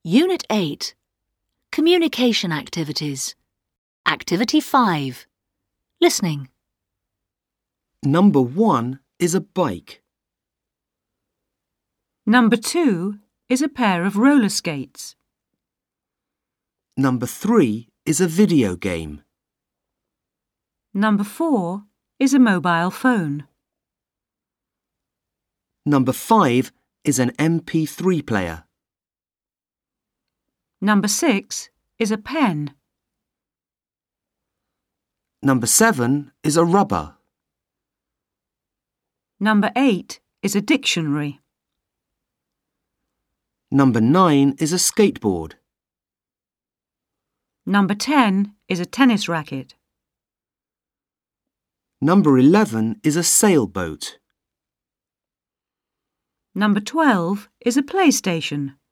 Unit 8. Communication Activities. Activity 5. Listening. Number 1 is a bike. Number 2 is a pair of roller skates. Number 3 is a video game. Number 4 is a mobile phone. Number 5 is an MP3 player. Number 6 is a pen. Number 7 is a rubber. Number 8 is a dictionary. Number 9 is a skateboard. Number 10 is a tennis racket. Number 11 is a sailboat. Number 12 is a PlayStation.